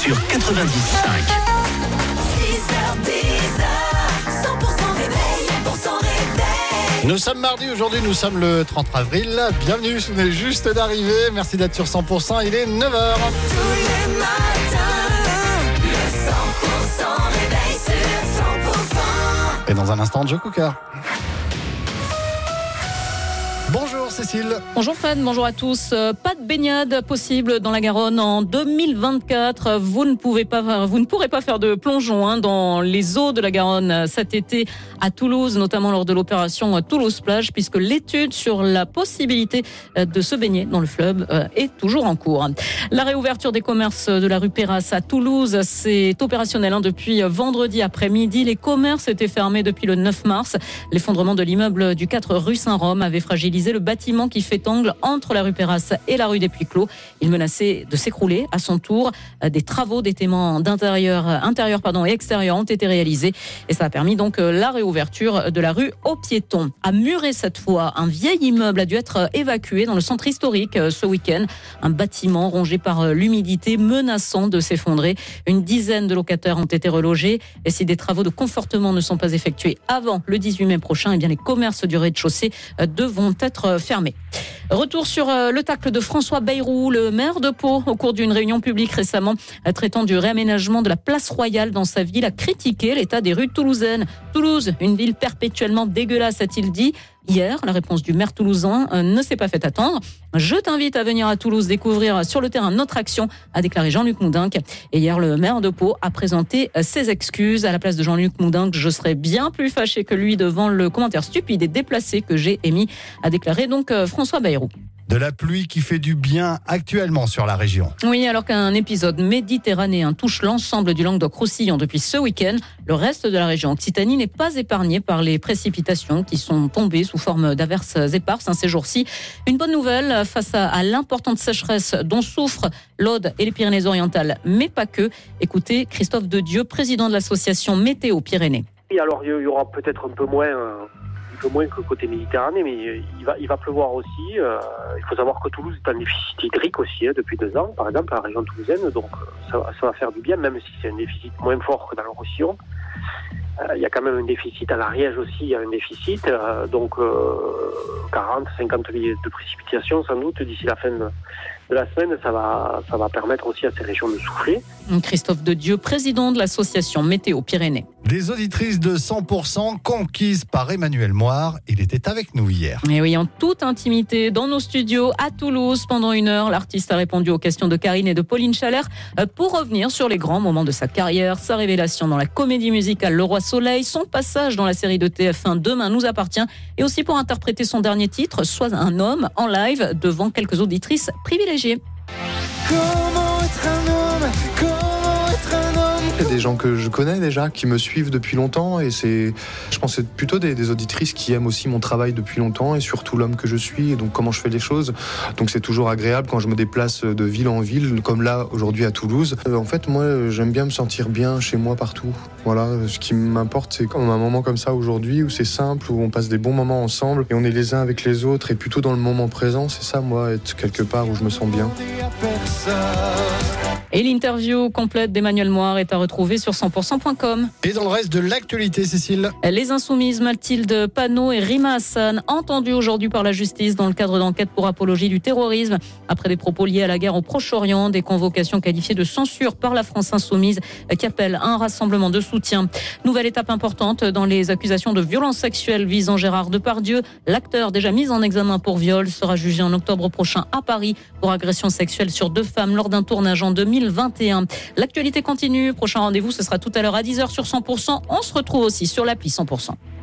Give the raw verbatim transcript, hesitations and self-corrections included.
sur quatre-vingt-dix virgule cinq. Nous sommes mardi, aujourd'hui nous sommes le trente avril. Bienvenue, vous venez juste d'arriver. Merci d'être sur cent pour cent, il est neuf heures. Tous les matins, le cent pour cent réveil sur cent pour cent. Et dans un instant, Joe Cooker. Bonjour Cécile. Bonjour Fred, bonjour à tous. Pas de baignade possible dans la Garonne en deux mille vingt-quatre. Vous ne pouvez pas, vous ne pourrez pas faire de plongeon hein, dans les eaux de la Garonne cet été à Toulouse, notamment lors de l'opération Toulouse Plage, puisque l'étude sur la possibilité de se baigner dans le fleuve est toujours en cours. La réouverture des commerces de la rue Perras à Toulouse, c'est opérationnel hein, depuis vendredi après-midi. Les commerces étaient fermés depuis le neuf mars. L'effondrement de l'immeuble du quatre rue Saint-Rome avait fragilisé le bâtiment qui fait angle entre la rue Perras et la rue des Puits-Clos. Il menaçait de s'écrouler à son tour. Des travaux d'étaiement d'intérieur, intérieur pardon, et extérieur ont été réalisés et ça a permis donc la réouverture de la rue aux piétons. À Muret cette fois, un vieil immeuble a dû être évacué dans le centre historique ce week-end. Un bâtiment rongé par l'humidité menaçant de s'effondrer. Une dizaine de locataires ont été relogés et si des travaux de confortement ne sont pas effectués avant le dix-huit mai prochain, eh bien les commerces du rez-de-chaussée devront être fermé. Retour sur le tacle de François Bayrou, le maire de Pau, au cours d'une réunion publique récemment traitant du réaménagement de la place Royale dans sa ville, a critiqué l'état des rues toulousaines. Toulouse, une ville perpétuellement dégueulasse, a-t-il dit. Hier, la réponse du maire toulousain ne s'est pas fait attendre. Je t'invite à venir à Toulouse découvrir sur le terrain notre action, a déclaré Jean-Luc Moudinque. Et hier, le maire de Pau a présenté ses excuses. À la place de Jean-Luc Moudinque, je serais bien plus fâché que lui devant le commentaire stupide et déplacé que j'ai émis, a déclaré donc François Bayrou. De la pluie qui fait du bien actuellement sur la région. Oui, alors qu'un épisode méditerranéen touche l'ensemble du Languedoc-Roussillon depuis ce week-end, le reste de la région Occitanie n'est pas épargné par les précipitations qui sont tombées sous forme d'averses éparses hein, ces jours-ci. Une bonne nouvelle face à, à l'importante sécheresse dont souffrent l'Aude et les Pyrénées-Orientales, mais pas que. Écoutez Christophe Dedieu, président de l'association Météo Pyrénées. Et alors il y aura peut-être un peu moins... Euh... peu moins que côté Méditerranée, mais il va, il va pleuvoir aussi. Euh, il faut savoir que Toulouse est en déficit hydrique aussi hein, depuis deux ans, par exemple, la région toulousaine, donc ça, ça va faire du bien, même si c'est un déficit moins fort que dans le Roussillon. Euh, il y a quand même un déficit, à l'Ariège aussi, il y a un déficit, euh, donc euh, quarante à cinquante millimètres de précipitations sans doute d'ici la fin de, de la semaine, ça va, ça va permettre aussi à ces régions de souffler. Christophe Dedieu, président de l'association Météo Pyrénées. Des auditrices de cent pour cent conquises par Emmanuel Moire. Il était avec nous hier. Et oui, en toute intimité, dans nos studios à Toulouse, pendant une heure, l'artiste a répondu aux questions de Karine et de Pauline Chalère pour revenir sur les grands moments de sa carrière, sa révélation dans la comédie musicale Le Roi Soleil, son passage dans la série de T F un Demain nous appartient, et aussi pour interpréter son dernier titre, Sois un homme, en live, devant quelques auditrices privilégiées. Comment être un homme ? Comment être un homme ? Il y a des gens que je connais déjà, qui me suivent depuis longtemps, et c'est, je pense que c'est plutôt des, des auditrices qui aiment aussi mon travail depuis longtemps, et surtout l'homme que je suis, et donc comment je fais les choses. Donc c'est toujours agréable quand je me déplace de ville en ville, comme là aujourd'hui à Toulouse. Euh, en fait, moi, j'aime bien me sentir bien chez moi partout. Voilà, ce qui m'importe, c'est comme un moment comme ça aujourd'hui, où c'est simple, où on passe des bons moments ensemble, et on est les uns avec les autres, et plutôt dans le moment présent. C'est ça, moi, être quelque part où je me sens bien. Et l'interview complète d'Emmanuel Moire est à retrouver sur cent pour cent point com. Et dans le reste de l'actualité, Cécile. Les Insoumises Mathilde Panot et Rima Hassan, entendues aujourd'hui par la justice dans le cadre d'enquête pour apologie du terrorisme, après des propos liés à la guerre au Proche-Orient, des convocations qualifiées de censure par la France Insoumise qui appelle à un rassemblement de soutien. Nouvelle étape importante dans les accusations de violences sexuelles visant Gérard Depardieu. L'acteur déjà mis en examen pour viol sera jugé en octobre prochain à Paris pour agression sexuelle sur deux femmes lors d'un tournage en deux mille vingt et un. L'actualité continue. Prochain rendez-vous, ce sera tout à l'heure à dix heures sur cent pour cent. On se retrouve aussi sur l'appli cent pour cent.